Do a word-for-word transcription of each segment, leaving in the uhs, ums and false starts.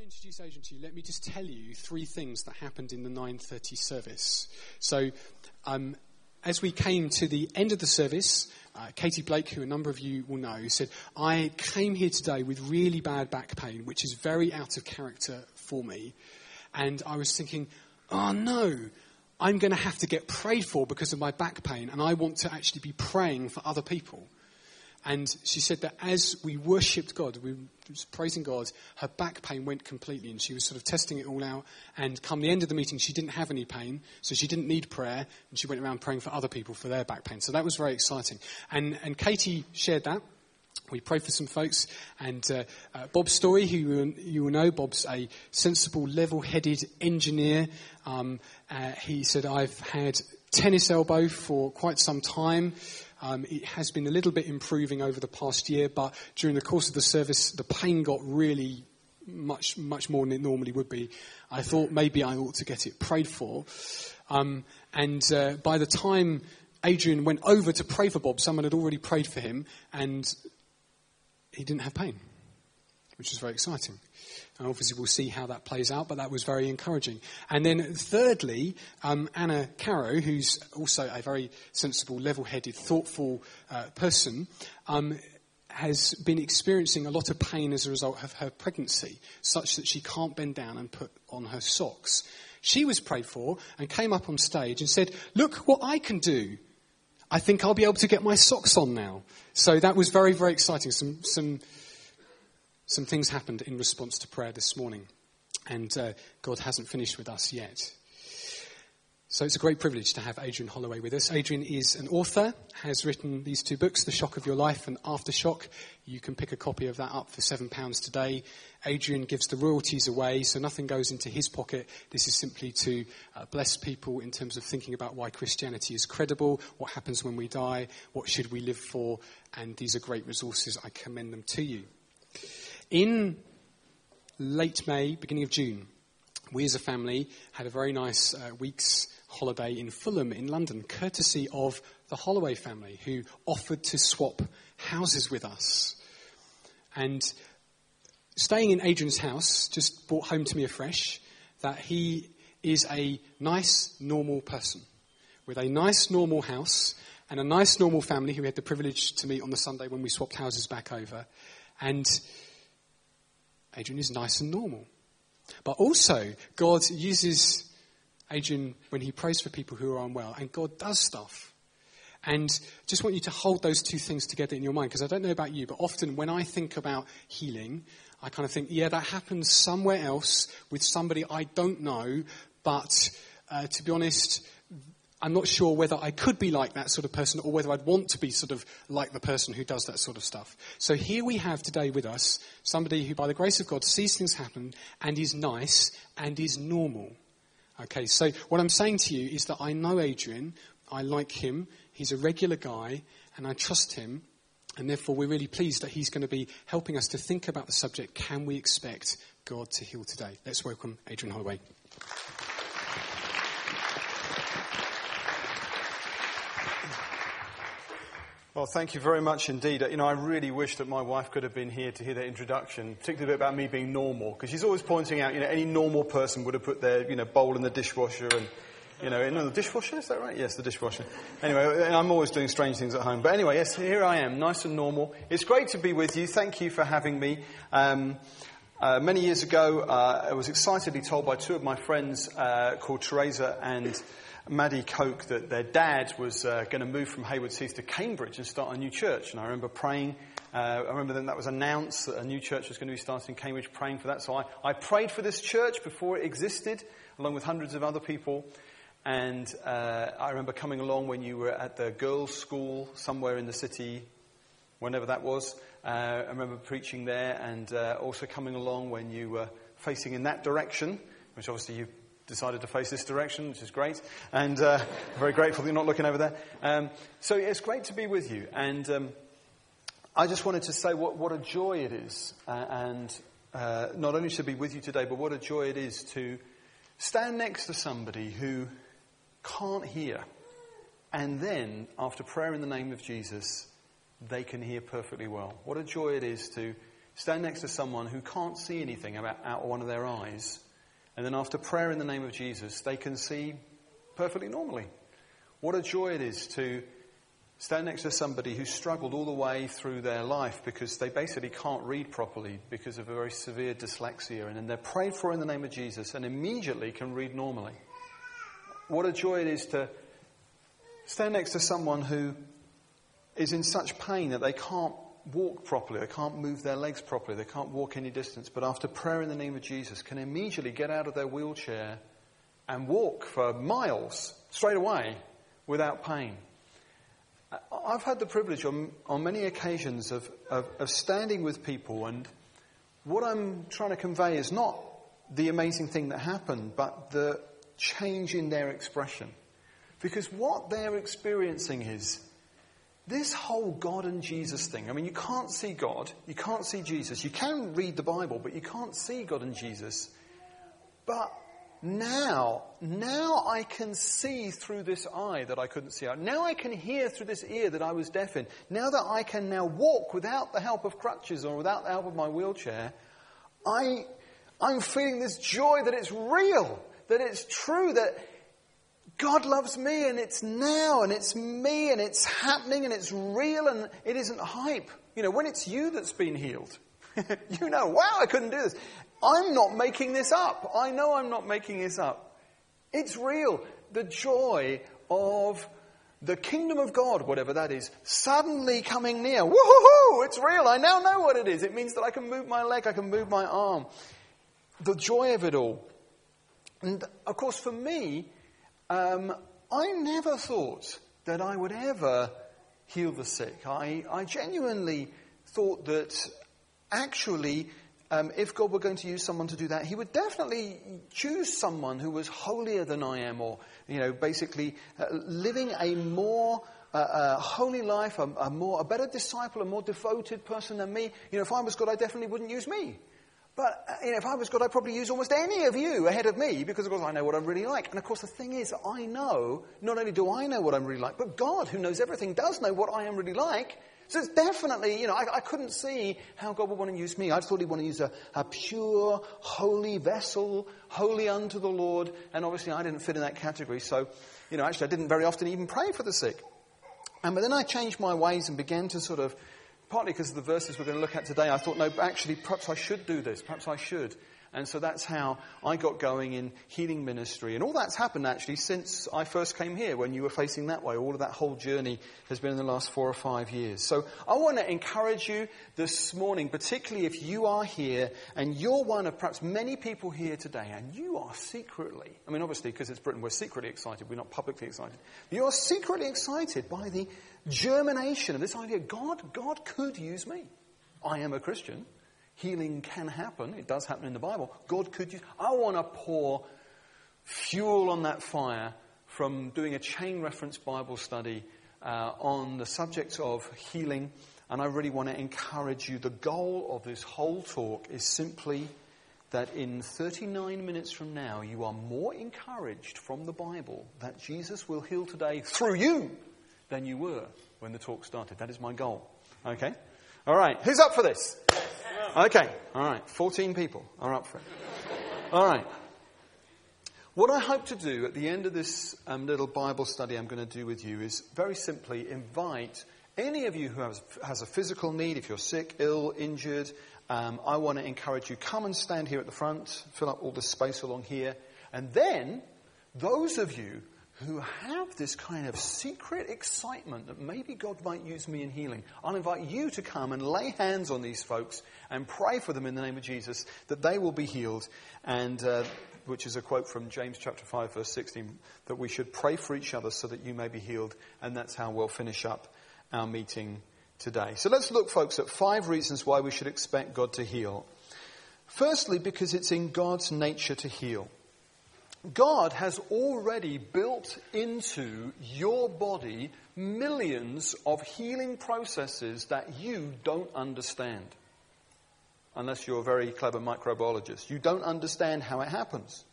introduce Adrian to you, let me just tell you three things that happened in the nine thirty service. So, um, as we came to the end of the service, uh, Katie Blake, who a number of you will know, said, I came here today with really bad back pain, which is very out of character for me. And I was thinking, oh no, I'm going to have to get prayed for because of my back pain, and I want to actually be praying for other people. And she said that as we worshipped God, we were praising God, her back pain went completely, and she was sort of testing it all out. And come the end of the meeting, she didn't have any pain, so she didn't need prayer, and she went around praying for other people for their back pain. So that was very exciting. And and Katie shared that. We prayed for some folks, and uh, uh, Bob Story, who you, you will know, Bob's a sensible, level-headed engineer. Um, uh, he said, I've had tennis elbow for quite some time. Um, it has been a little bit improving over the past year, but during the course of the service, the pain got really much, much more than it normally would be. I thought maybe I ought to get it prayed for. Um, and uh, by the time Adrian went over to pray for Bob, someone had already prayed for him, and he didn't have pain, which was very exciting. And obviously we'll see how that plays out, but that was very encouraging. And then thirdly, um, Anna Caro, who's also a very sensible, level-headed, thoughtful uh, person, um, has been experiencing a lot of pain as a result of her pregnancy, such that she can't bend down and put on her socks. She was prayed for and came up on stage and said, look what I can do. I think I'll be able to get my socks on now. So that was very, very exciting. Some some some things happened in response to prayer this morning. And uh, God hasn't finished with us yet. So it's a great privilege to have Adrian Holloway with us. Adrian is an author, has written these two books, The Shock of Your Life and Aftershock. You can pick a copy of that up for seven pounds today. Adrian gives the royalties away, so nothing goes into his pocket. This is simply to uh, bless people in terms of thinking about why Christianity is credible, what happens when we die, what should we live for, and these are great resources. I commend them to you. In late May, beginning of June, we as a family had a very nice uh, week's holiday in Fulham in London, courtesy of the Holloway family, who offered to swap houses with us. And staying in Adrian's house just brought home to me afresh that he is a nice, normal person with a nice, normal house and a nice, normal family who we had the privilege to meet on the Sunday when we swapped houses back over. And Adrian is nice and normal. But also, God uses Adrian when he prays for people who are unwell, and God does stuff. And just want you to hold those two things together in your mind, because I don't know about you, but often when I think about healing, I kind of think, yeah, that happens somewhere else with somebody I don't know, but uh, to be honest, I'm not sure whether I could be like that sort of person or whether I'd want to be sort of like the person who does that sort of stuff. So here we have today with us somebody who, by the grace of God, sees things happen and is nice and is normal. Okay, so what I'm saying to you is that I know Adrian, I like him, he's a regular guy, and I trust him, and therefore we're really pleased that he's going to be helping us to think about the subject, can we expect God to heal today? Let's welcome Adrian Holloway. Well, thank you very much indeed. You know, I really wish that my wife could have been here to hear that introduction, particularly a bit about me being normal, because she's always pointing out, you know, any normal person would have put their, you know, bowl in the dishwasher and, you know, in the dishwasher, is that right? Yes, the dishwasher. Anyway, I'm always doing strange things at home. But anyway, yes, here I am, nice and normal. It's great to be with you. Thank you for having me. Um, uh, many years ago, uh, I was excitedly told by two of my friends uh, called Teresa and Maddie Coke that their dad was uh, going to move from Haywards Heath to Cambridge and start a new church. And I remember praying, uh, I remember then that was announced that a new church was going to be started in Cambridge, praying for that. So I, I prayed for this church before it existed, along with hundreds of other people. And uh, I remember coming along when you were at the girls' school somewhere in the city, whenever that was. Uh, I remember preaching there, and uh, also coming along when you were facing in that direction, which obviously you decided to face this direction, which is great, and uh, very grateful that you're not looking over there. Um, so it's great to be with you, and um, I just wanted to say what, what a joy it is, uh, and uh, not only to be with you today, but what a joy it is to stand next to somebody who can't hear, and then, after prayer in the name of Jesus, they can hear perfectly well. What a joy it is to stand next to someone who can't see anything about, out of one of their eyes, and then after prayer in the name of Jesus, they can see perfectly normally. What a joy it is to stand next to somebody who struggled all the way through their life because they basically can't read properly because of a very severe dyslexia, and then they're prayed for in the name of Jesus and immediately can read normally. What a joy it is to stand next to someone who is in such pain that they can't walk properly, they can't move their legs properly, they can't walk any distance, but after prayer in the name of Jesus can immediately get out of their wheelchair and walk for miles straight away without pain. I've had the privilege on, on many occasions of, of, of standing with people, and what I'm trying to convey is not the amazing thing that happened, but the change in their expression. Because what they're experiencing is this whole God and Jesus thing. I mean, you can't see God, you can't see Jesus. You can read the Bible, but you can't see God and Jesus. But now, now I can see through this eye that I couldn't see out. Now I can hear through this ear that I was deaf in. Now that I can now walk without the help of crutches or without the help of my wheelchair, I, I'm feeling this joy that it's real, that it's true, that God loves me and it's now and it's me and it's happening and it's real and it isn't hype. You know, when it's you that's been healed, you know, wow, I couldn't do this. I'm not making this up. I know I'm not making this up. It's real. The joy of the kingdom of God, whatever that is, suddenly coming near. Woohoo! It's real. I now know what it is. It means that I can move my leg, I can move my arm. The joy of it all. And of course, for me, Um, I never thought that I would ever heal the sick. I, I genuinely thought that actually, um, if God were going to use someone to do that, he would definitely choose someone who was holier than I am, or, you know, basically uh, living a more uh, uh, holy life, a, a more, a better disciple, a more devoted person than me. You know, if I was God, I definitely wouldn't use me. But, you know, if I was God, I'd probably use almost any of you ahead of me because, of course, I know what I'm really like. And, of course, the thing is, I know, not only do I know what I'm really like, but God, who knows everything, does know what I am really like. So it's definitely, you know, I, I couldn't see how God would want to use me. I thought he'd want to use a, a pure, holy vessel, holy unto the Lord. And, obviously, I didn't fit in that category. So, you know, actually, I didn't very often even pray for the sick. And, but then I changed my ways and began to sort of, partly because of the verses we're going to look at today, I thought, no, actually, perhaps I should do this. Perhaps I should. And so that's how I got going in healing ministry. And all that's happened, actually, since I first came here, when you were facing that way. All of that whole journey has been in the last four or five years. So I want to encourage you this morning, particularly if you are here and you're one of perhaps many people here today, and you are secretly, I mean, obviously, because it's Britain, we're secretly excited. We're not publicly excited. You are secretly excited by the germination of this idea. God, God could use me. I am a Christian. Healing can happen. It does happen in the Bible. God could use... I want to pour fuel on that fire from doing a chain reference Bible study uh, on the subject of healing. And I really want to encourage you. The goal of this whole talk is simply that in thirty-nine minutes from now, you are more encouraged from the Bible that Jesus will heal today through you than you were when the talk started. That is my goal. Okay? All right. Who's up for this? Okay, all right, fourteen people are up for it. All right. What I hope to do at the end of this um, little Bible study I'm going to do with you is very simply invite any of you who has, has a physical need, if you're sick, ill, injured, um, I want to encourage you, come and stand here at the front, fill up all the space along here, and then those of you who have this kind of secret excitement that maybe God might use me in healing, I'll invite you to come and lay hands on these folks and pray for them in the name of Jesus that they will be healed. And uh, which is a quote from James chapter five, verse sixteen, that we should pray for each other so that you may be healed. And that's how we'll finish up our meeting today. So let's look, folks, at five reasons why we should expect God to heal. Firstly, because it's in God's nature to heal. God has already built into your body millions of healing processes that you don't understand. Unless you're a very clever microbiologist. You don't understand how it happens.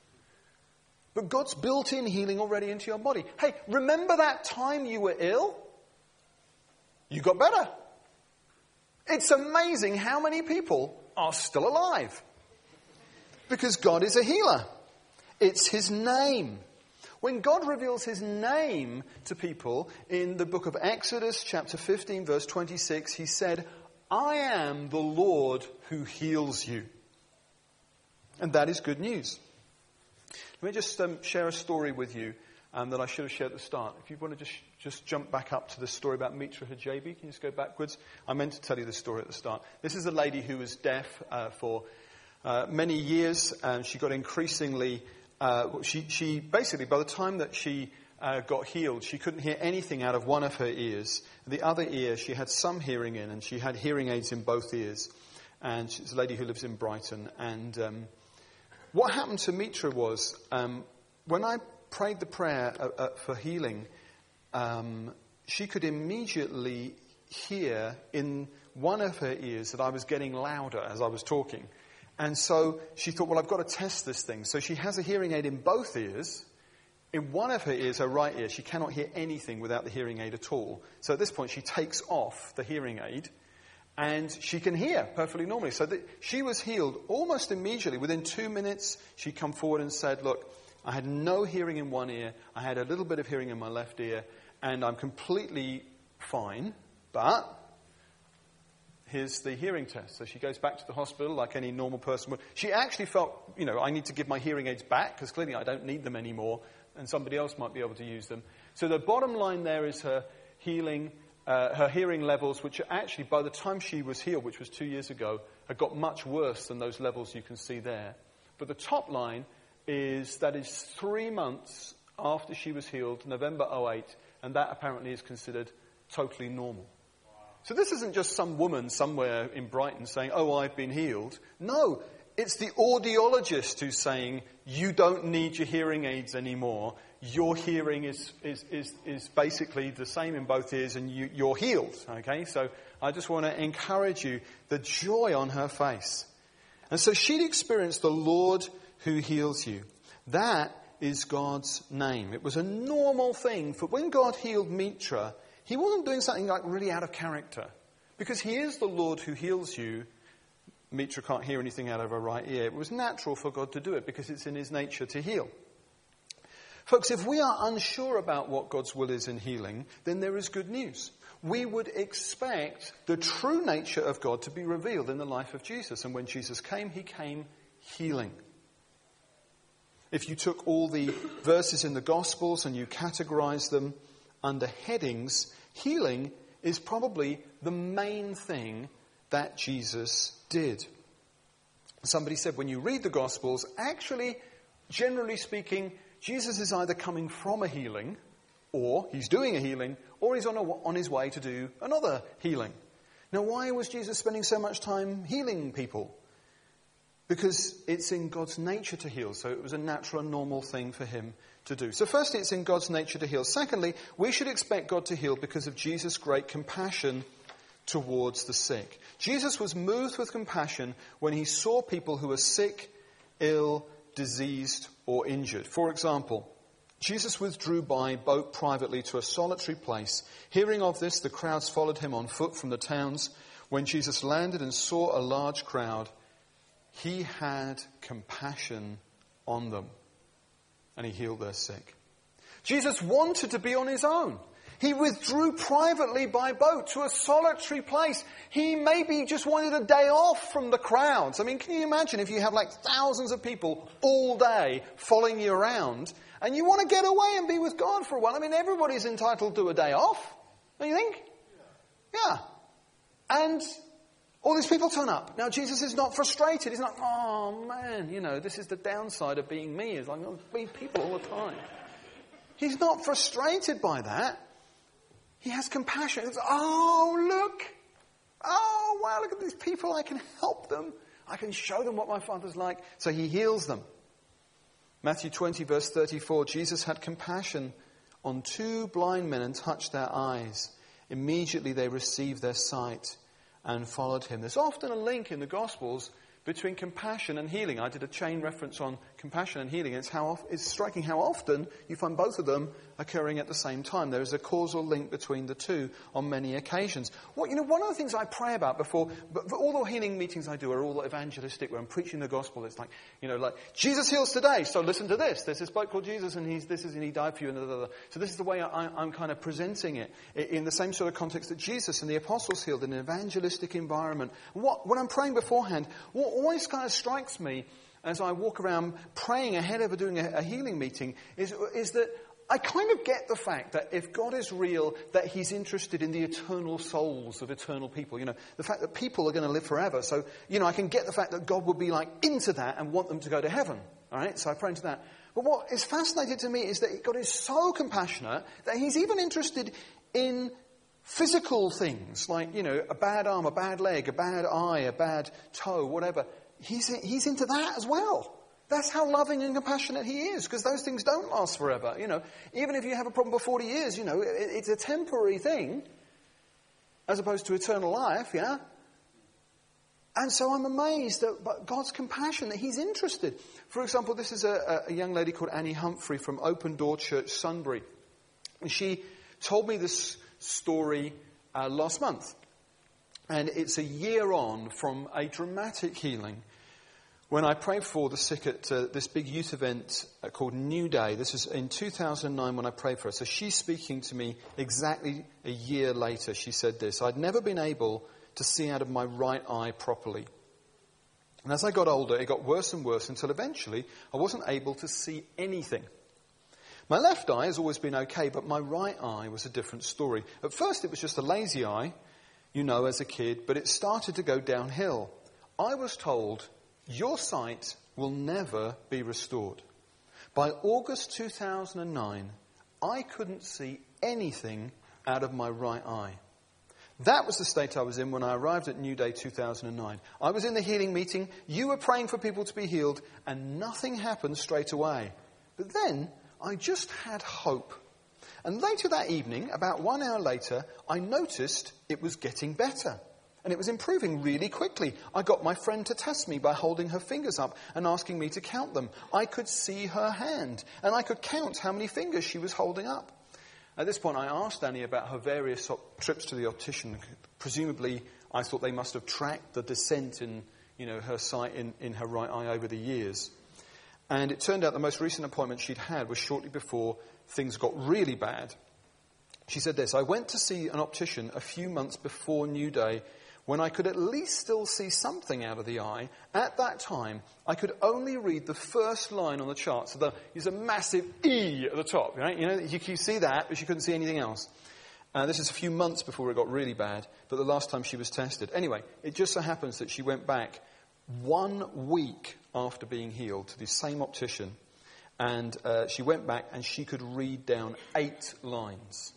But God's built in healing already into your body. Hey, remember that time you were ill? You got better. It's amazing how many people are still alive. Because God is a healer. It's his name. When God reveals his name to people in the book of Exodus, chapter fifteen, verse twenty-six, he said, I am the Lord who heals you. And that is good news. Let me just um, share a story with you um, that I should have shared at the start. If you want to just, just jump back up to the story about Mitra Hijabi, can you just go backwards? I meant to tell you this story at the start. This is a lady who was deaf uh, for uh, many years, and she got increasingly... Uh, she, she basically, by the time that she uh, got healed, she couldn't hear anything out of one of her ears. The other ear, she had some hearing in, and she had hearing aids in both ears. And she's a lady who lives in Brighton. And um, what happened to Mitra was, um, when I prayed the prayer uh, uh, for healing, um, she could immediately hear in one of her ears that I was getting louder as I was talking. And so she thought, well, I've got to test this thing. So she has a hearing aid in both ears. In one of her ears, her right ear, she cannot hear anything without the hearing aid at all. So at this point, she takes off the hearing aid, and she can hear perfectly normally. So that she was healed almost immediately. Within two minutes, she come forward and said, look, I had no hearing in one ear. I had a little bit of hearing in my left ear, and I'm completely fine, but... here's the hearing test. So she goes back to the hospital like any normal person would. She actually felt, you know, I need to give my hearing aids back because clearly I don't need them anymore and somebody else might be able to use them. So the bottom line there is her healing, uh, her hearing levels, which are actually, by the time she was healed, which was two years ago, had got much worse than those levels you can see there. But the top line is that is three months after she was healed, November oh eight, and that apparently is considered totally normal. So this isn't just some woman somewhere in Brighton saying, oh, I've been healed. No, it's the audiologist who's saying, you don't need your hearing aids anymore. Your hearing is is is, is basically the same in both ears and you, you're healed. Okay, so I just want to encourage you, the joy on her face. And so she'd experienced the Lord who heals you. That is God's name. It was a normal thing for when God healed Mitra. He wasn't doing something like really out of character. Because he is the Lord who heals you. Mitra can't hear anything out of her right ear. It was natural for God to do it because it's in his nature to heal. Folks, if we are unsure about what God's will is in healing, then there is good news. We would expect the true nature of God to be revealed in the life of Jesus. And when Jesus came, he came healing. If you took all the verses in the Gospels and you categorized them under headings, healing is probably the main thing that Jesus did. Somebody said when you read the Gospels, actually, generally speaking, Jesus is either coming from a healing, or he's doing a healing, or he's on, a, on his way to do another healing. Now, why was Jesus spending so much time healing people? Because it's in God's nature to heal, so it was a natural and normal thing for him to do. So firstly, it's in God's nature to heal. Secondly, we should expect God to heal because of Jesus' great compassion towards the sick. Jesus was moved with compassion when he saw people who were sick, ill, diseased, or injured. For example, Jesus withdrew by boat privately to a solitary place. Hearing of this, the crowds followed him on foot from the towns. When Jesus landed and saw a large crowd, he had compassion on them, and he healed their sick. Jesus wanted to be on his own. He withdrew privately by boat to a solitary place. He maybe just wanted a day off from the crowds. I mean, can you imagine if you have like thousands of people all day following you around, and you want to get away and be with God for a while? I mean, everybody's entitled to a day off, don't you think? Yeah. And all these people turn up. Now, Jesus is not frustrated. He's not, oh, man, you know, this is the downside of being me. It's like, oh, be people all the time. He's not frustrated by that. He has compassion. It's, oh, look. Oh, wow, look at these people. I can help them. I can show them what my Father's like. So he heals them. Matthew twenty, verse thirty-four, Jesus had compassion on two blind men and touched their eyes. Immediately they received their sight and followed him. There's often a link in the Gospels between compassion and healing. I did a chain reference on compassion and healing. It's how it's striking how often you find both of them occurring at the same time. There is a causal link between the two on many occasions. Well, you know, one of the things I pray about before, but all the healing meetings I do are all evangelistic, where I'm preaching the gospel. It's like, you know, like, Jesus heals today, so listen to this. There's this bloke called Jesus, and he's this is, and he died for you, and blah, blah, blah. So this is the way I, I'm kind of presenting it, in the same sort of context that Jesus and the apostles healed, in an evangelistic environment. What, when I'm praying beforehand, what always kind of strikes me as I walk around praying ahead of doing a, a healing meeting is, is that I kind of get the fact that if God is real, that he's interested in the eternal souls of eternal people. You know, the fact that people are going to live forever. So, you know, I can get the fact that God would be like into that and want them to go to heaven. All right, so I pray into that. But what is fascinating to me is that God is so compassionate that he's even interested in physical things, like, you know, a bad arm, a bad leg, a bad eye, a bad toe, whatever. He's, he's into that as well. That's how loving and compassionate he is, because those things don't last forever. You know, even if you have a problem for forty years, you know, it, it's a temporary thing, as opposed to eternal life, yeah? And so I'm amazed at God's compassion, that he's interested. For example, this is a, a young lady called Annie Humphrey from Open Door Church, Sunbury. And she told me this story uh, last month. And it's a year on from a dramatic healing when I prayed for the sick at uh, this big youth event uh, called New Day. This is in two thousand nine when I prayed for her. So she's speaking to me exactly a year later. She said this: I'd never been able to see out of my right eye properly. And as I got older, it got worse and worse until eventually I wasn't able to see anything. My left eye has always been okay, but my right eye was a different story. At first it was just a lazy eye, you know, as a kid, but it started to go downhill. I was told, your sight will never be restored. By August two thousand nine, I couldn't see anything out of my right eye. That was the state I was in when I arrived at New Day two thousand nine. I was in the healing meeting, you were praying for people to be healed, and nothing happened straight away. But then I just had hope. And later that evening, about one hour later, I noticed it was getting better. And it was improving really quickly. I got my friend to test me by holding her fingers up and asking me to count them. I could see her hand, and I could count how many fingers she was holding up. At this point, I asked Annie about her various op- trips to the optician. Presumably, I thought they must have tracked the descent in, you know, her sight in, in her right eye over the years. And it turned out the most recent appointment she'd had was shortly before things got really bad. She said this: I went to see an optician a few months before New Day, when I could at least still see something out of the eye. At that time, I could only read the first line on the chart. So the, there's a massive E at the top, right? You know, you can see that, but she couldn't see anything else. Uh, this is a few months before it got really bad, but the last time she was tested. Anyway, it just so happens that she went back one week after being healed to the same optician, and uh, she went back and she could read down eight lines.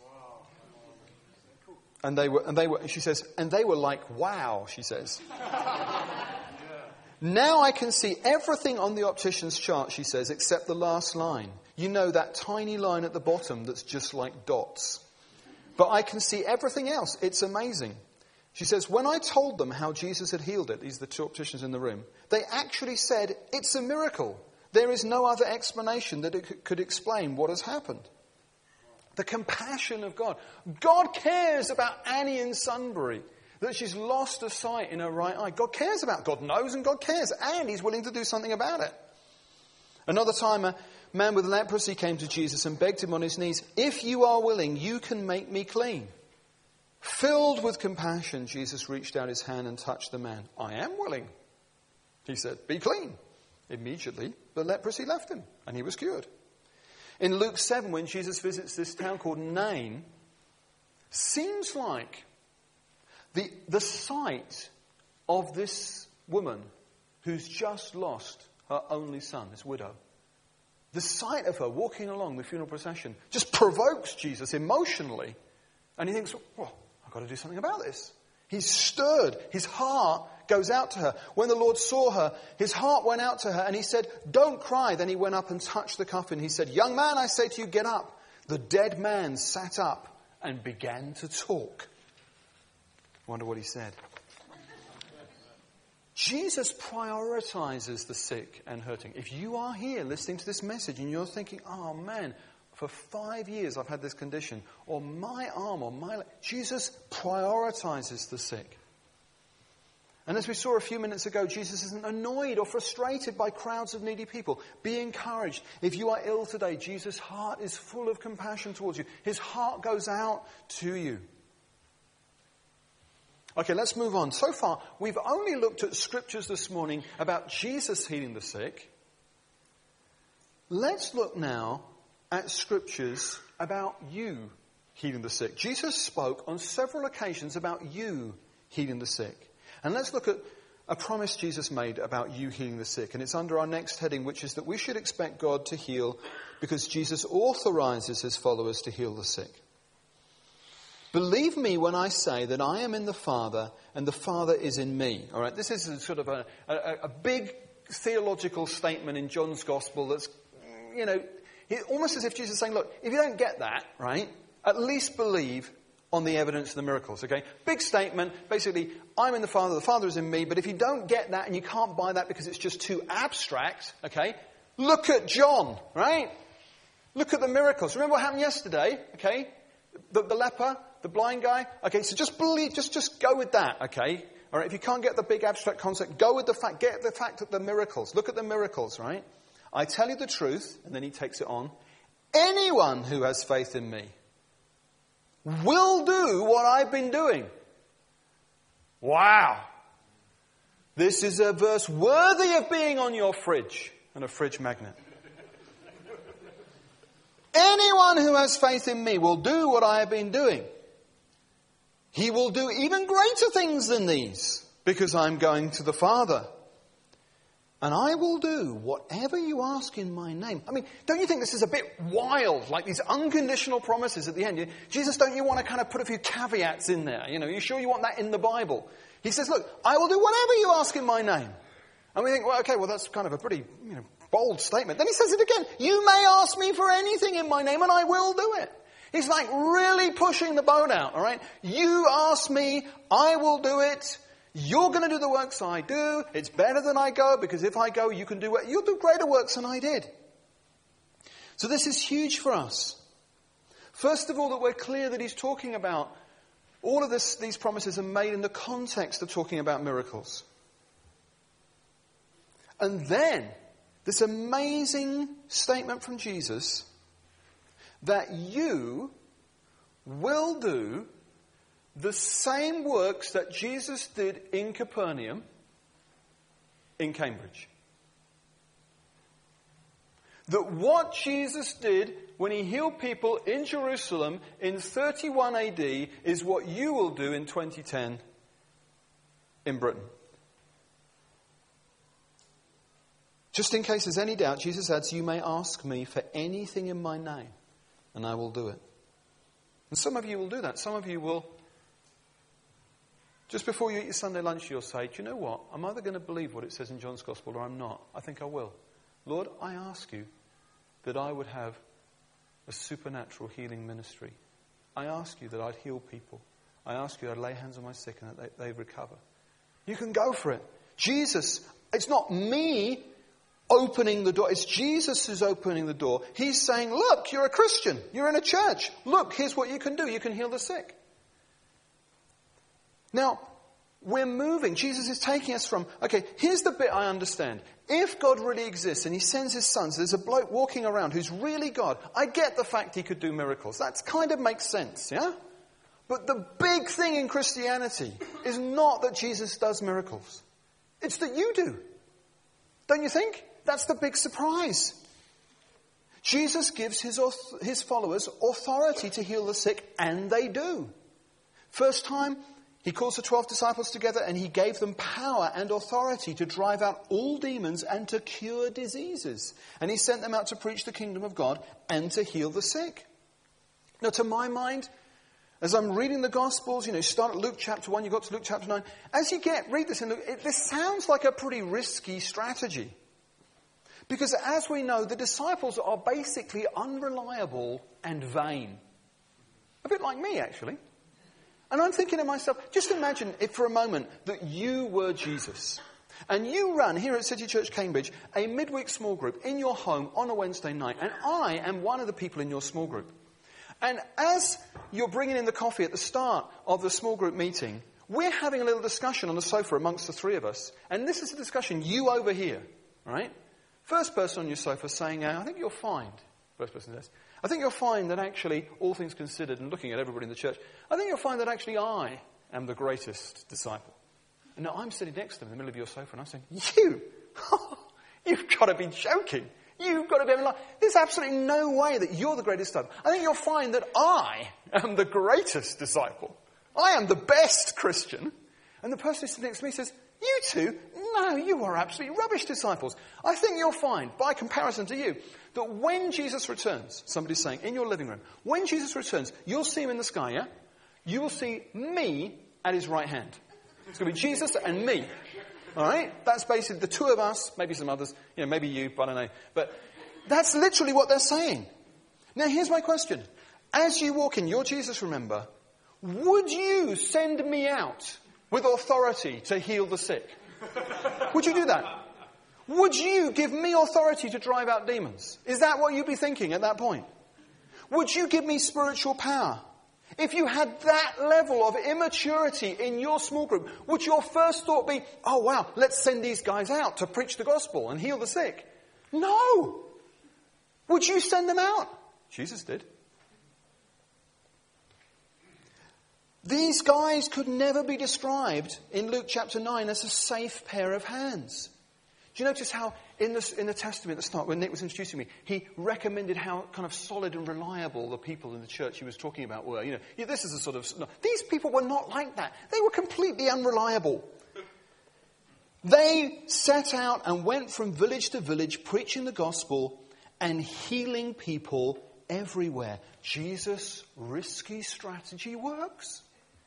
And they were, and they were, and she says, and they were like, wow, she says. Yeah. Now I can see everything on the optician's chart, she says, except the last line. You know, that tiny line at the bottom that's just like dots. But I can see everything else. It's amazing. She says, when I told them how Jesus had healed it, these are the two opticians in the room, they actually said, it's a miracle. There is no other explanation that it could explain what has happened. The compassion of God. God cares about Annie in Sunbury, that she's lost her sight in her right eye. God cares about it. God knows and God cares. And he's willing to do something about it. Another time, a man with leprosy came to Jesus and begged him on his knees, if you are willing, you can make me clean. Filled with compassion, Jesus reached out his hand and touched the man. I am willing, he said, be clean. Immediately, the leprosy left him and he was cured. In Luke seven, when Jesus visits this town called Nain, seems like the, the sight of this woman who's just lost her only son, this widow, the sight of her walking along the funeral procession just provokes Jesus emotionally. And he thinks, well, I've got to do something about this. He's stirred. His heart goes out to her. When the Lord saw her, his heart went out to her and he said, don't cry. Then he went up and touched the coffin. He said, young man, I say to you, get up. The dead man sat up and began to talk. Wonder what he said. Jesus prioritizes the sick and hurting. If you are here listening to this message and you're thinking, oh man, for five years I've had this condition, or my arm or my leg, Jesus prioritizes the sick. And as we saw a few minutes ago, Jesus isn't annoyed or frustrated by crowds of needy people. Be encouraged. If you are ill today, Jesus' heart is full of compassion towards you. His heart goes out to you. Okay, let's move on. So far, we've only looked at scriptures this morning about Jesus healing the sick. Let's look now at scriptures about you healing the sick. Jesus spoke on several occasions about you healing the sick. And let's look at a promise Jesus made about you healing the sick. And it's under our next heading, which is that we should expect God to heal because Jesus authorizes his followers to heal the sick. Believe me when I say that I am in the Father and the Father is in me. All right, this is a sort of a, a, a big theological statement in John's Gospel that's, you know, almost as if Jesus is saying, look, if you don't get that, right, at least believe on the evidence of the miracles, okay? Big statement, basically, I'm in the Father, the Father is in me, but if you don't get that and you can't buy that because it's just too abstract, okay, look at John, right? Look at the miracles. Remember what happened yesterday, okay? The, the leper, the blind guy, okay, so just believe, just, just go with that, okay? All right, if you can't get the big abstract concept, go with the fact, get the fact of the miracles. Look at the miracles, right? I tell you the truth, and then he takes it on. Anyone who has faith in me will do what I've been doing. Wow. This is a verse worthy of being on your fridge and a fridge magnet. Anyone who has faith in me will do what I have been doing. He will do even greater things than these because I'm going to the Father. And I will do whatever you ask in my name. I mean, don't you think this is a bit wild? Like these unconditional promises at the end. Jesus, don't you want to kind of put a few caveats in there? You know, you sure you want that in the Bible? He says, look, I will do whatever you ask in my name. And we think, well, okay, well, that's kind of a pretty, you know, bold statement. Then he says it again. You may ask me for anything in my name and I will do it. He's like really pushing the boat out, all right? You ask me, I will do it. You're going to do the works I do. It's better than I go because if I go, you can do it. You'll do greater works than I did. So this is huge for us. First of all, that we're clear that he's talking about all of this, these promises are made in the context of talking about miracles. And then this amazing statement from Jesus that you will do the same works that Jesus did in Capernaum, in Cambridge. That what Jesus did when he healed people in Jerusalem in thirty-one A D is what you will do in twenty ten in Britain. Just in case there's any doubt, Jesus adds, you may ask me for anything in my name, and I will do it. And some of you will do that. Some of you will, just before you eat your Sunday lunch, you'll say, do you know what? I'm either going to believe what it says in John's Gospel or I'm not. I think I will. Lord, I ask you that I would have a supernatural healing ministry. I ask you that I'd heal people. I ask you that I'd lay hands on my sick and that they, they'd recover. You can go for it. Jesus, it's not me opening the door. It's Jesus who's opening the door. He's saying, look, you're a Christian. You're in a church. Look, here's what you can do. You can heal the sick. Now, we're moving. Jesus is taking us from, okay, here's the bit I understand. If God really exists and he sends his sons, there's a bloke walking around who's really God. I get the fact he could do miracles. That kind of makes sense, yeah? But the big thing in Christianity is not that Jesus does miracles. It's that you do. Don't you think? That's the big surprise. Jesus gives his, his followers authority to heal the sick, and they do. First time, he calls the twelve disciples together and he gave them power and authority to drive out all demons and to cure diseases. And he sent them out to preach the kingdom of God and to heal the sick. Now, to my mind, as I'm reading the Gospels, you know, start at Luke chapter one, you got to Luke chapter nine. As you get, read this in Luke, it, this sounds like a pretty risky strategy. Because as we know, the disciples are basically unreliable and vain. A bit like me, actually. And I'm thinking to myself, just imagine if for a moment that you were Jesus. and you run here at City Church Cambridge a midweek small group in your home on a Wednesday night, and I am one of the people in your small group. And as you're bringing in the coffee at the start of the small group meeting, we're having a little discussion on the sofa amongst the three of us. And this is a discussion you overhear, right? First person on your sofa saying, I think you'll find, first person says, I think you'll find that actually, all things considered, and looking at everybody in the church, I think you'll find that actually I am the greatest disciple. And now I'm sitting next to them in the middle of your sofa and I'm saying, you? You've got to be joking. You've got to be having like, there's absolutely no way that you're the greatest disciple. I think you'll find that I am the greatest disciple. I am the best Christian. And the person who's sitting next to me says, you two? No, you are absolutely rubbish disciples. I think you'll find, by comparison to you, that when Jesus returns, somebody's saying, in your living room, when Jesus returns, you'll see him in the sky, yeah? You will see me at his right hand. It's going to be Jesus and me. All right? That's basically the two of us, maybe some others, you know, maybe you, I don't know. But that's literally what they're saying. Now, here's my question. As you walk in, you're Jesus, remember, would you send me out with authority to heal the sick? Would you do that? Would you give me authority to drive out demons? Is that what you'd be thinking at that point? Would you give me spiritual power? If you had that level of immaturity in your small group, would your first thought be, oh wow, let's send these guys out to preach the gospel and heal the sick? No. Would you send them out? Jesus did. These guys could never be described in Luke chapter nine as a safe pair of hands. Do you notice how in the, in the Testament at the start, when Nick was introducing me, he recommended how kind of solid and reliable the people in the church he was talking about were. You know, yeah, this is a sort of... No, these people were not like that. They were completely unreliable. They set out and went from village to village preaching the gospel and healing people everywhere. Jesus' risky strategy works.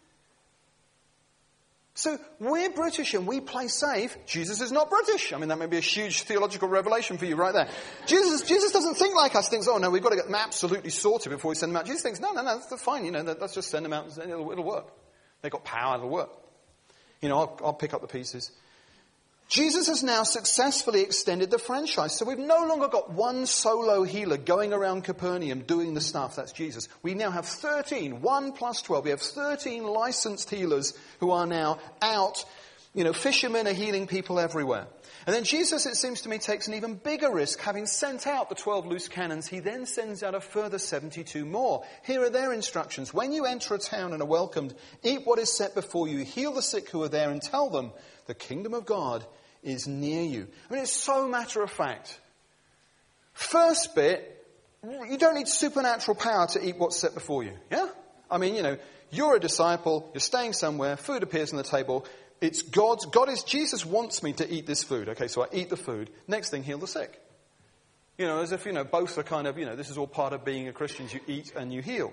So we're British and we play safe. Jesus is not British. I mean, that may be a huge theological revelation for you right there. Jesus Jesus doesn't think like us. Thinks, oh no, we've got to get them absolutely sorted before we send them out. Jesus thinks, no, no, no, that's fine. You know, let's just send them out and it'll, it'll work. They've got power, it'll work. You know, I'll, I'll pick up the pieces. Jesus has now successfully extended the franchise. So we've no longer got one solo healer going around Capernaum doing the stuff. That's Jesus. We now have thirteen, one plus twelve. We have thirteen licensed healers who are now out. You know, fishermen are healing people everywhere. And then Jesus, it seems to me, takes an even bigger risk. Having sent out the twelve loose cannons, he then sends out a further seventy-two more. Here are their instructions. When you enter a town and are welcomed, eat what is set before you, heal the sick who are there, and tell them, the kingdom of God is near you. I mean, it's so matter of fact. First bit, you don't need supernatural power to eat what's set before you. Yeah? I mean, you know, you're a disciple, you're staying somewhere, food appears on the table. It's God's, God is, Jesus wants me to eat this food. Okay, so I eat the food. Next thing, heal the sick. You know, as if, you know, both are kind of, you know, this is all part of being a Christian. You eat and you heal.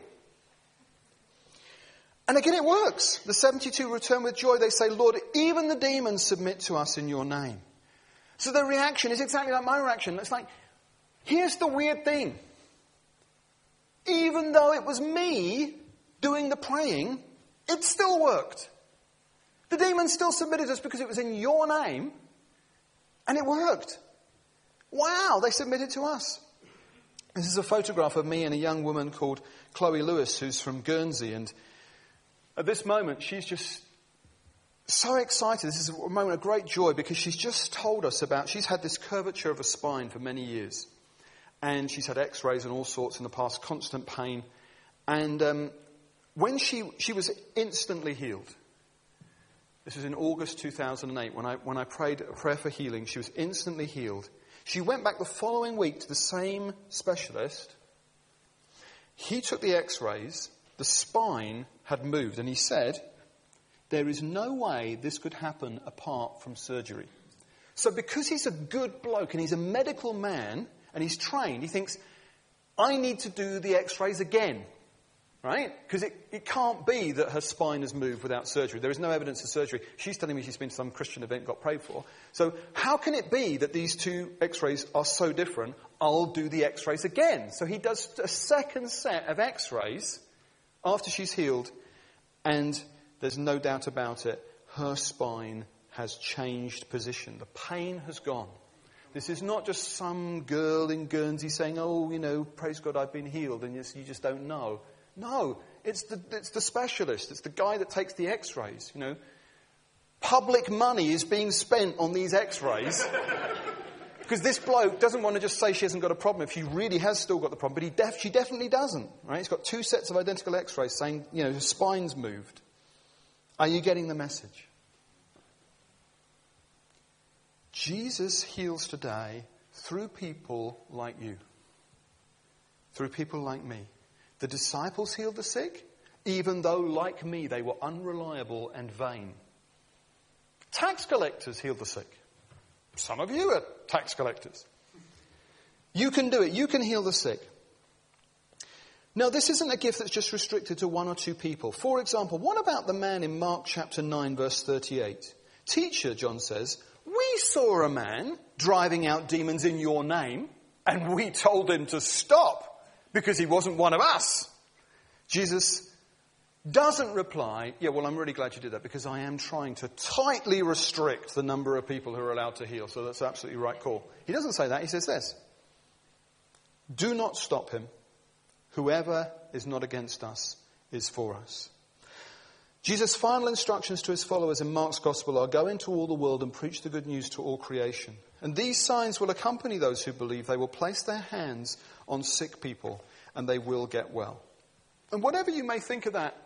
And again, it works. The seventy-two return with joy. They say, Lord, even the demons submit to us in your name. So their reaction is exactly like my reaction. It's like, here's the weird thing. Even though it was me doing the praying, it still worked. The demons still submitted us because it was in your name, and it worked. Wow, they submitted to us. This is a photograph of me and a young woman called Chloe Lewis, who's from Guernsey, and at this moment, she's just so excited. This is a moment of great joy because she's just told us about, she's had this curvature of a spine for many years. And she's had x-rays and all sorts in the past, constant pain. And um, when she she was instantly healed. This was in August two thousand eight when I, when I prayed a prayer for healing. She was instantly healed. She went back the following week to the same specialist. He took the x-rays. The spine had moved, and he said, there is no way this could happen apart from surgery. So because he's a good bloke and he's a medical man and he's trained, he thinks, I need to do the x-rays again, right? Because it, it can't be that her spine has moved without surgery. There is no evidence of surgery. She's telling me she's been to some Christian event, got prayed for. So how can it be that these two x-rays are so different? I'll do the x-rays again. So he does a second set of x-rays after she's healed, and there's no doubt about it, her spine has changed position. The pain has gone. This is not just some girl in Guernsey saying, oh, you know, praise God, I've been healed, and you just don't know. No, it's the, it's the specialist. It's the guy that takes the x-rays, you know. Public money is being spent on these x-rays because this bloke doesn't want to just say she hasn't got a problem if she really has still got the problem, but he def- she definitely doesn't, right? He's got two sets of identical x-rays saying, you know, the spine's moved. Are you getting the message? Jesus heals today through people like you, through people like me. The disciples healed the sick, even though, like me, they were unreliable and vain. Tax collectors healed the sick. Some of you are tax collectors. You can do it. You can heal the sick. Now, this isn't a gift that's just restricted to one or two people. For example, what about the man in Mark chapter nine, verse thirty-eight? Teacher, John says, we saw a man driving out demons in your name, and we told him to stop because he wasn't one of us. Jesus doesn't reply, yeah, well, I'm really glad you did that because I am trying to tightly restrict the number of people who are allowed to heal. So that's absolutely right call. He doesn't say that. He says this. Do not stop him. Whoever is not against us is for us. Jesus' final instructions to his followers in Mark's Gospel are, go into all the world and preach the good news to all creation. And these signs will accompany those who believe. They will place their hands on sick people and they will get well. And whatever you may think of that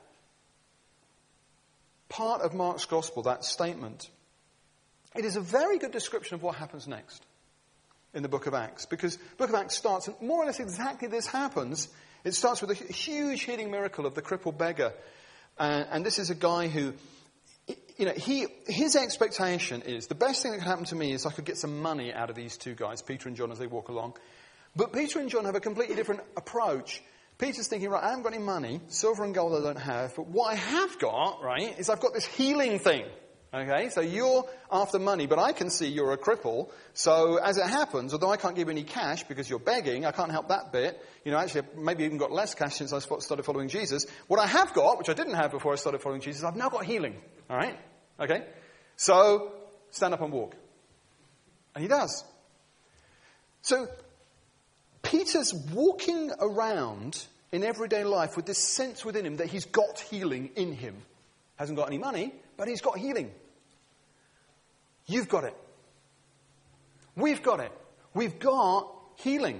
part of Mark's Gospel, that statement, it is a very good description of what happens next in the book of Acts. Because the book of Acts starts, and more or less exactly this happens. It starts with a huge healing miracle of the crippled beggar. Uh, and this is a guy who, you know, he his expectation is, the best thing that could happen to me is I could get some money out of these two guys, Peter and John, as they walk along. But Peter and John have a completely different approach. Peter's thinking, right, I haven't got any money, silver and gold I don't have, but what I have got, right, is I've got this healing thing. Okay, so you're after money, but I can see you're a cripple. So as it happens, although I can't give you any cash because you're begging, I can't help that bit. You know, actually, I've maybe even got less cash since I started following Jesus. What I have got, which I didn't have before I started following Jesus, I've now got healing. All right? Okay? So, stand up and walk. And he does. So, Peter's walking around in everyday life with this sense within him that he's got healing in him. Hasn't got any money, but he's got healing. You've got it. We've got it. We've got healing.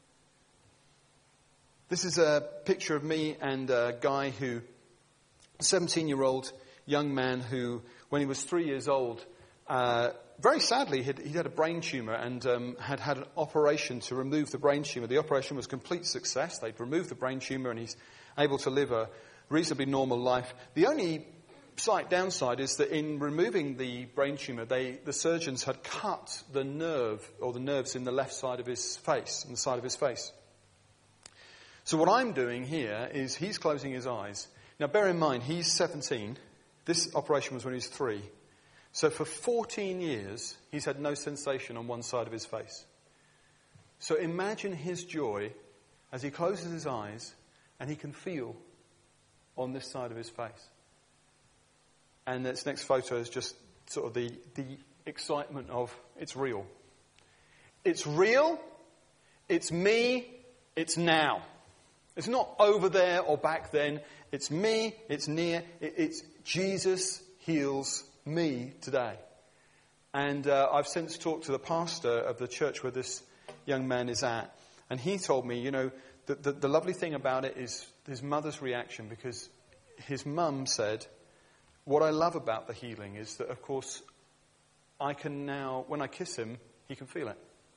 This is a picture of me and a guy who, a seventeen-year-old young man who, when he was three years old, uh, very sadly, he'd, he'd had a brain tumour and um, had had an operation to remove the brain tumour. The operation was a complete success. They'd removed the brain tumour and he's able to live a reasonably normal life. The only slight downside is that in removing the brain tumour, they, the surgeons had cut the nerve, or the nerves in the left side of his face, on the side of his face. So what I'm doing here is he's closing his eyes. Now bear in mind, he's seventeen. This operation was when he was three. So for fourteen years, he's had no sensation on one side of his face. So imagine his joy as he closes his eyes and he can feel on this side of his face. And this next photo is just sort of the, the excitement of, it's real. It's real, it's me, it's now. It's not over there or back then. It's me, it's near, it, it's Jesus heals me today. And uh, I've since talked to the pastor of the church where this young man is at. And he told me, you know, the, the, the lovely thing about it is his mother's reaction, because his mum said, what I love about the healing is that, of course, I can now, when I kiss him, he can feel it.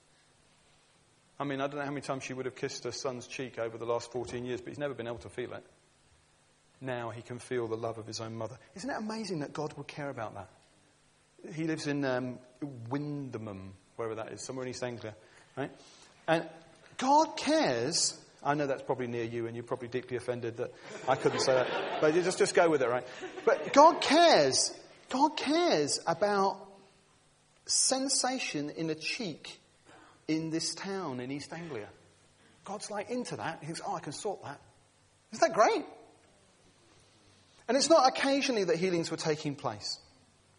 I mean, I don't know how many times she would have kissed her son's cheek over the last fourteen years, but he's never been able to feel it. Now he can feel the love of his own mother. Isn't it amazing that God would care about that? He lives in um, Windham, wherever that is, somewhere in East Anglia, right? And God cares. I know that's probably near you, and you're probably deeply offended that I couldn't say that. But just, just go with it, right? But God cares. God cares about sensation in a cheek in this town in East Anglia. God's like into that. He goes, oh, I can sort that. Isn't that great? And it's not occasionally that healings were taking place.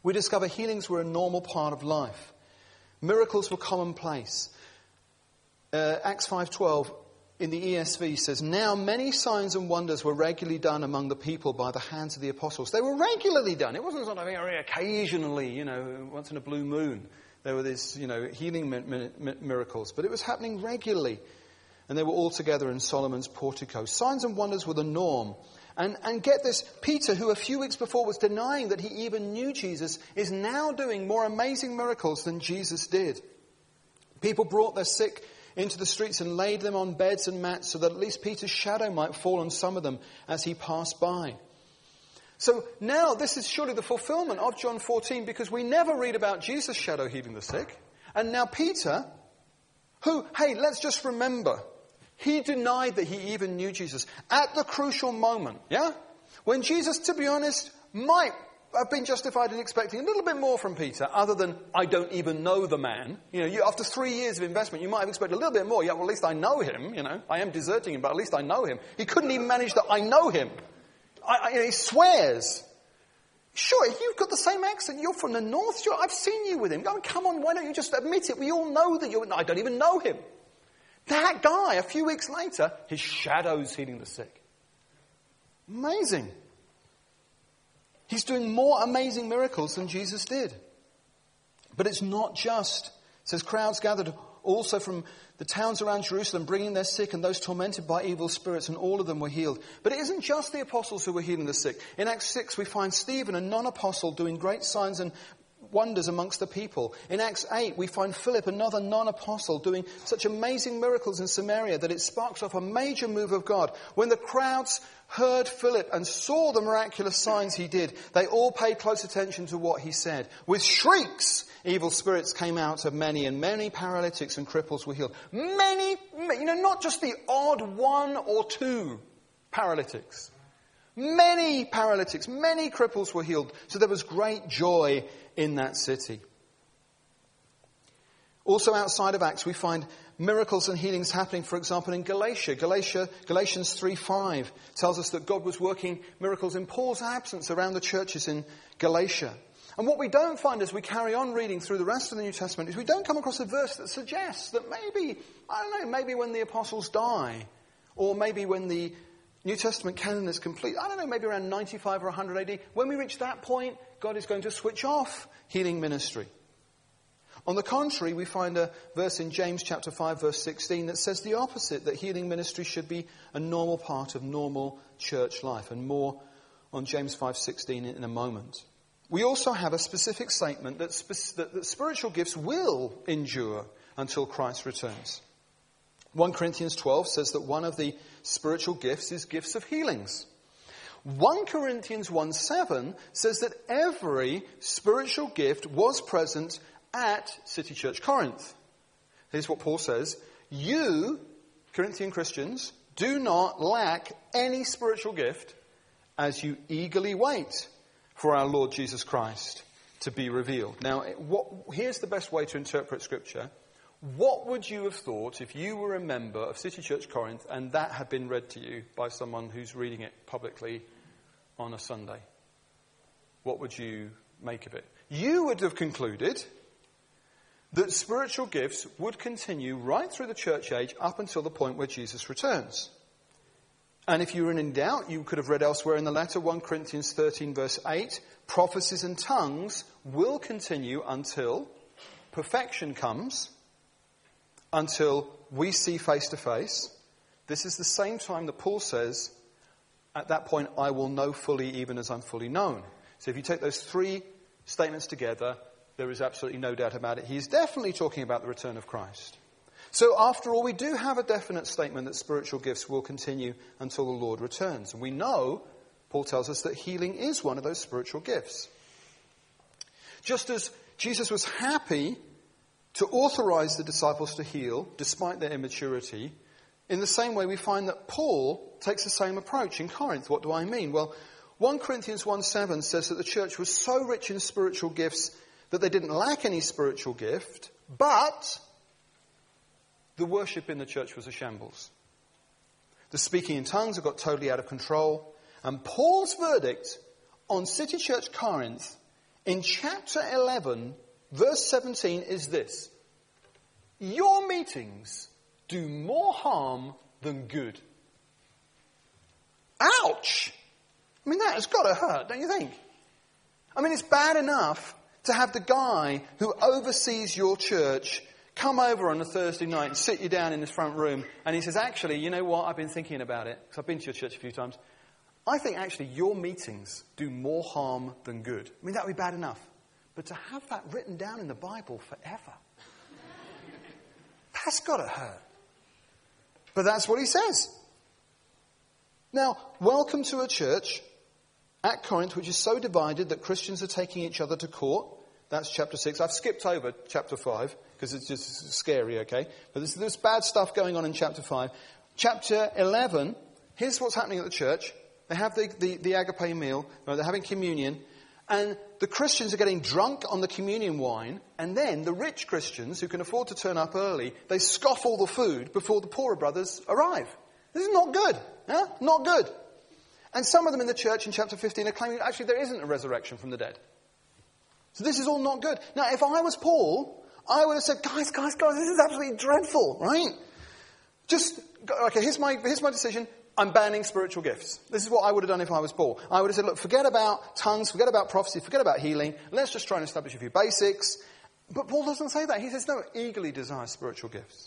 we discover healings were a normal part of life. Miracles were commonplace. Uh, Acts five twelve in the E S V says, now many signs and wonders were regularly done among the people by the hands of the apostles. They were regularly done. It wasn't sort of very occasionally, you know, once in a blue moon. There were these, you know, healing mi- mi- miracles. But it was happening regularly. And they were all together in Solomon's portico. Signs and wonders were the norm. And, and get this, Peter, who a few weeks before was denying that he even knew Jesus, is now doing more amazing miracles than Jesus did. People brought their sick into the streets and laid them on beds and mats so that at least Peter's shadow might fall on some of them as he passed by. So now this is surely the fulfillment of John fourteen, because we never read about Jesus' shadow healing the sick. And now Peter, who, hey, let's just remember, he denied that he even knew Jesus at the crucial moment, yeah? When Jesus, to be honest, might have been justified in expecting a little bit more from Peter, other than, I don't even know the man. You know, you, after three years of investment, you might have expected a little bit more. Yeah, well, at least I know him, you know. I am deserting him, but at least I know him. He couldn't even manage that I know him. I, I, you know, he swears. Sure, you've got the same accent. You're from the north. Sure, I've seen you with him. Oh, come on, why don't you just admit it? We all know that you're... No, I don't even know him. That guy, a few weeks later, his shadow's healing the sick. Amazing. He's doing more amazing miracles than Jesus did. But it's not just. It says crowds gathered also from the towns around Jerusalem, bringing their sick and those tormented by evil spirits, and all of them were healed. But it isn't just the apostles who were healing the sick. In Acts six, we find Stephen, a non-apostle, doing great signs and wonders amongst the people. In Acts eight, we find Philip, another non-apostle, doing such amazing miracles in Samaria that it sparks off a major move of God. When the crowds heard Philip and saw the miraculous signs he did, they all paid close attention to what he said. With shrieks, evil spirits came out of many, and many paralytics and cripples were healed. Many, you know, not just the odd one or two paralytics. Many paralytics, many cripples were healed. So there was great joy in that city. Also outside of Acts, we find miracles and healings happening, for example, in Galatia. Galatia, Galatians three five tells us that God was working miracles in Paul's absence around the churches in Galatia. And what we don't find as we carry on reading through the rest of the New Testament is we don't come across a verse that suggests that maybe, I don't know, maybe when the apostles die, or maybe when the New Testament canon is complete, I don't know, maybe around ninety-five or one hundred A D, when we reach that point, God is going to switch off healing ministry. On the contrary, we find a verse in James chapter five, verse sixteen that says the opposite, that healing ministry should be a normal part of normal church life. And more on James five sixteen in a moment. We also have a specific statement that, spe- that, that spiritual gifts will endure until Christ returns. First Corinthians twelve says that one of the spiritual gifts is gifts of healings. First Corinthians one seven says that every spiritual gift was present at City Church Corinth. Here's what Paul says. You, Corinthian Christians, do not lack any spiritual gift as you eagerly wait for our Lord Jesus Christ to be revealed. Now, what, here's the best way to interpret Scripture. What would you have thought if you were a member of City Church Corinth and that had been read to you by someone who's reading it publicly on a Sunday? What would you make of it? You would have concluded that spiritual gifts would continue right through the church age up until the point where Jesus returns. And if you were in doubt, you could have read elsewhere in the letter, First Corinthians thirteen verse eight, prophecies and tongues will continue until perfection comes, until we see face to face. This is the same time that Paul says, at that point, I will know fully even as I'm fully known. So if you take those three statements together, there is absolutely no doubt about it. He's definitely talking about the return of Christ. So after all, we do have a definite statement that spiritual gifts will continue until the Lord returns. And we know, Paul tells us, that healing is one of those spiritual gifts. Just as Jesus was happy to authorize the disciples to heal, despite their immaturity, in the same way we find that Paul takes the same approach in Corinth. What do I mean? Well, First Corinthians one seven says that the church was so rich in spiritual gifts that they didn't lack any spiritual gift, but the worship in the church was a shambles. The speaking in tongues had got totally out of control. And Paul's verdict on City Church Corinth In chapter eleven, verse seventeen is this: your meetings do more harm than good. Ouch! I mean, that has got to hurt, don't you think? I mean, it's bad enough to have the guy who oversees your church come over on a Thursday night and sit you down in this front room, and he says, actually, you know what, I've been thinking about it, because I've been to your church a few times. I think actually your meetings do more harm than good. I mean, that would be bad enough. But to have that written down in the Bible forever, that's got to hurt. But that's what he says. Now, welcome to a church at Corinth which is so divided that Christians are taking each other to court. That's chapter six. I've skipped over chapter five because it's just scary, okay? But there's, there's bad stuff going on in chapter five. Chapter eleven, here's what's happening at the church. They have the, the, the agape meal, they're having communion, and the Christians are getting drunk on the communion wine, and then the rich Christians who can afford to turn up early, they scoff all the food before the poorer brothers arrive. This is not good. Huh? Not good. And some of them in the church in chapter fifteen are claiming actually there isn't a resurrection from the dead. So this is all not good. Now, if I was Paul, I would have said, guys, guys, guys, this is absolutely dreadful, right? Just, okay, here's my, here's my decision. I'm banning spiritual gifts. This is what I would have done if I was Paul. I would have said, look, forget about tongues, forget about prophecy, forget about healing. Let's just try and establish a few basics. But Paul doesn't say that. He says, no, eagerly desire spiritual gifts.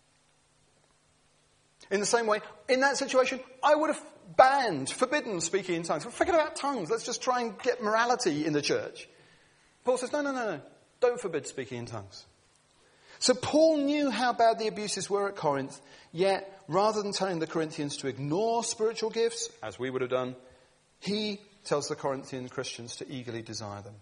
In the same way, in that situation, I would have banned, forbidden speaking in tongues. Forget about tongues. Let's just try and get morality in the church. Paul says, no, no, no, no. Don't forbid speaking in tongues. So Paul knew how bad the abuses were at Corinth, yet rather than telling the Corinthians to ignore spiritual gifts, as we would have done, he tells the Corinthian Christians to eagerly desire them.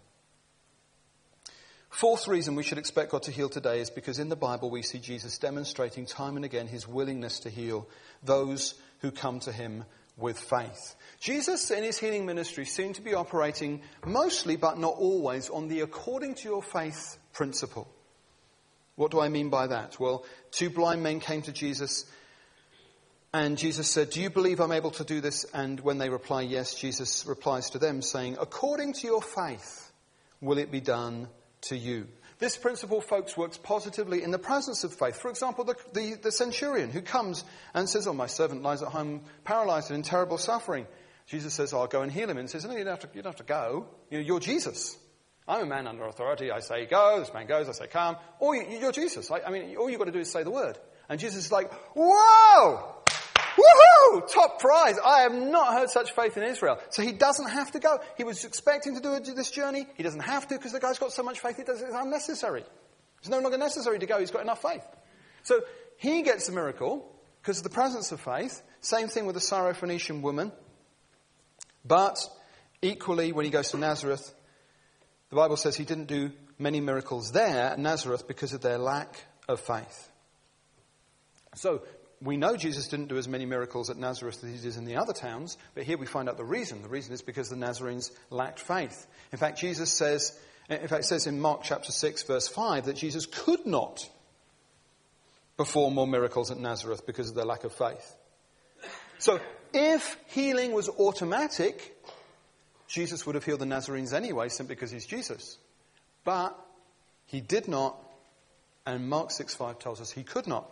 Fourth reason we should expect God to heal today is because in the Bible we see Jesus demonstrating time and again his willingness to heal those who come to him with faith. Jesus in his healing ministry seemed to be operating mostly but not always on the according to your faith principle. What do I mean by that? Well, two blind men came to Jesus and Jesus said, do you believe I'm able to do this? And when they reply yes, Jesus replies to them saying, according to your faith will it be done to you. This principle, folks, works positively in the presence of faith. For example, the, the, the centurion who comes and says, oh, my servant lies at home paralyzed and in terrible suffering. Jesus says, oh, I'll go and heal him. And says, no, you don't have to, you don't have to go. You know, you're Jesus. I'm a man under authority. I say go, this man goes, I say come. Or you, you're Jesus. I, I mean, all you've got to do is say the word. And Jesus is like, whoa! Woohoo! Top prize. I have not heard such faith in Israel. So he doesn't have to go. He was expecting to do this journey. He doesn't have to because the guy's got so much faith it does, it's unnecessary. It's no longer necessary to go. He's got enough faith. So he gets the miracle because of the presence of faith. Same thing with the Syrophoenician woman. But equally, when he goes to Nazareth, the Bible says he didn't do many miracles there at Nazareth because of their lack of faith. So we know Jesus didn't do as many miracles at Nazareth as he did in the other towns, but here we find out the reason. The reason is because the Nazarenes lacked faith. In fact, Jesus says, in fact, it says in Mark chapter six, verse five, that Jesus could not perform more miracles at Nazareth because of their lack of faith. So if healing was automatic, Jesus would have healed the Nazarenes anyway, simply because he's Jesus. But he did not, and Mark six five tells us he could not.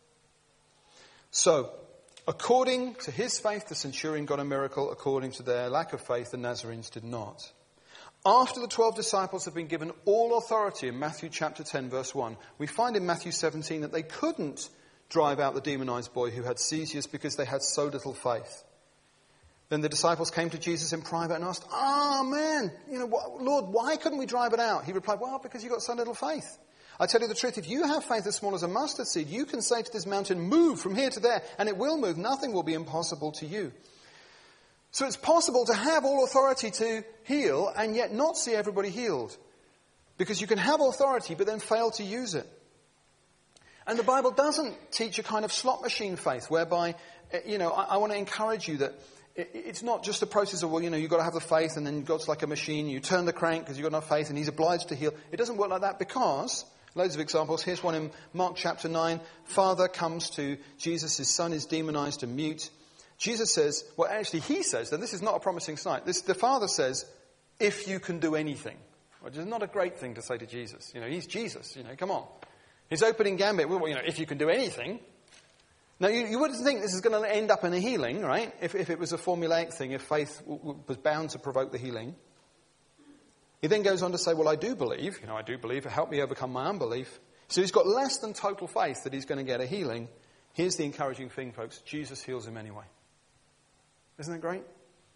So, according to his faith, the centurion got a miracle. According to their lack of faith, the Nazarenes did not. After the twelve disciples have been given all authority in Matthew chapter ten, verse one, we find in Matthew seventeen that they couldn't drive out the demonized boy who had seizures because they had so little faith. Then the disciples came to Jesus in private and asked, "Ah, man, you know, Lord, why couldn't we drive it out?" He replied, "Well, because you've got so little faith. I tell you the truth, if you have faith as small as a mustard seed, you can say to this mountain, move from here to there, and it will move. Nothing will be impossible to you." So it's possible to have all authority to heal and yet not see everybody healed. Because you can have authority but then fail to use it. And the Bible doesn't teach a kind of slot machine faith whereby, you know, I, I want to encourage you that it's not just a process of, well, you know, you've got to have the faith and then God's like a machine. You turn the crank because you've got enough faith and he's obliged to heal. It doesn't work like that because, loads of examples. Here's one in Mark chapter nine. Father comes to Jesus. His son is demonized and mute. Jesus says, well, actually he says, and this is not a promising sight. This, the father says, if you can do anything. which is not a great thing to say to Jesus. You know, he's Jesus, you know, come on. His opening gambit, well, you know, if you can do anything. Now, you, you wouldn't think this is going to end up in a healing, right? If, if it was a formulaic thing, if faith w- w- was bound to provoke the healing. He then goes on to say, well, I do believe, you know, I do believe, help me overcome my unbelief. So he's got less than total faith that he's going to get a healing. Here's the encouraging thing, folks. Jesus heals him anyway. Isn't that great?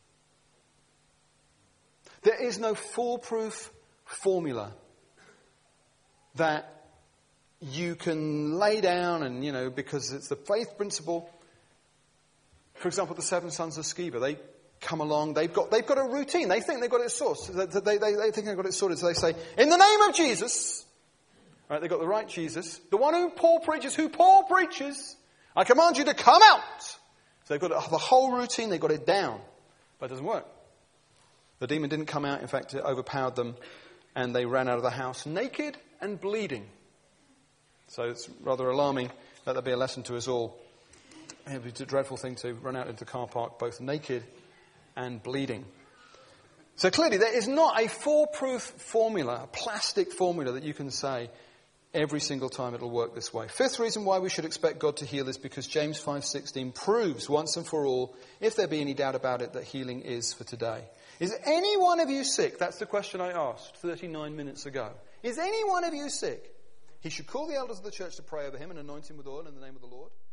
There is no foolproof formula that you can lay down and, you know, because it's the faith principle. For example, the seven sons of Sceva, they come along, they've got they've got a routine. They think they've got it sorted. They, they, they think they've got it sorted. So they say, in the name of Jesus, right, they've got the right Jesus, the one who Paul preaches, who Paul preaches, I command you to come out. So they've got the whole routine, they've got it down. But it doesn't work. The demon didn't come out. In fact, it overpowered them, and they ran out of the house naked and bleeding. So it's rather alarming. Let that be a lesson to us all. It would be a dreadful thing to run out into the car park both naked and bleeding. So clearly there is not a foolproof formula, a plastic formula that you can say every single time it'll work this way. Fifth reason why we should expect God to heal is because James five sixteen proves once and for all, if there be any doubt about it, that healing is for today. Is any one of you sick? That's the question I asked thirty-nine minutes ago. Is any one of you sick? He should call the elders of the church to pray over him and anoint him with oil in the name of the Lord.